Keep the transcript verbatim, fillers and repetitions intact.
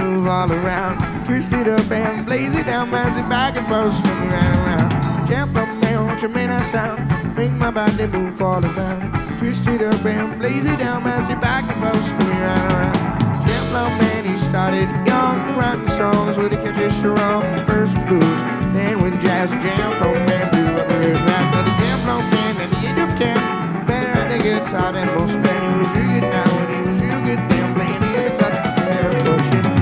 move all around. Twist it up and blaze it down, bounce it back and forth, spin me round and round. Jump up down, tremendous sound, make my body move all around. Twist it up and blaze it down, bounce it back and forth, spin me round and round. Jim Long Man, he started young, writing songs with a catchy strong, first blues, then with jazz and jam.